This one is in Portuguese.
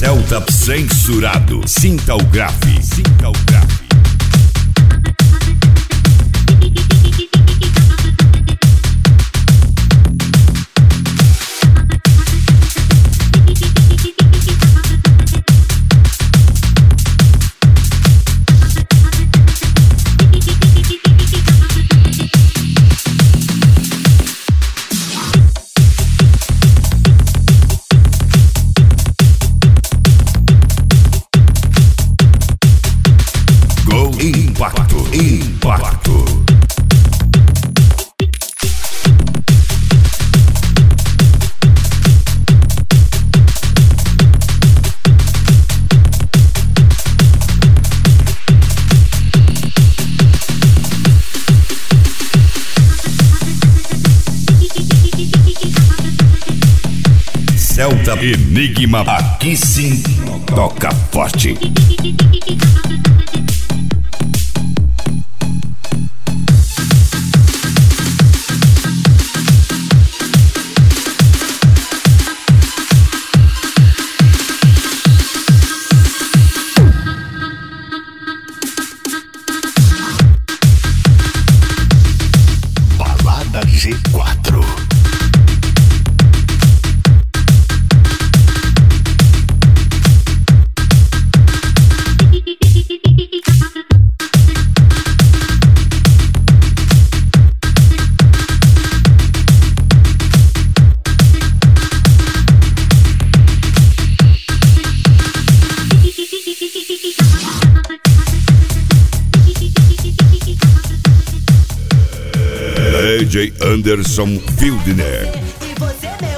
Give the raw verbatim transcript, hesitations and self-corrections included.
Celta censurado. Sinta o grave. Sinta o grave. Impacto, impacto. Celta Enigma, aqui sim toca forte. G quatro. D J Anderson Fildner.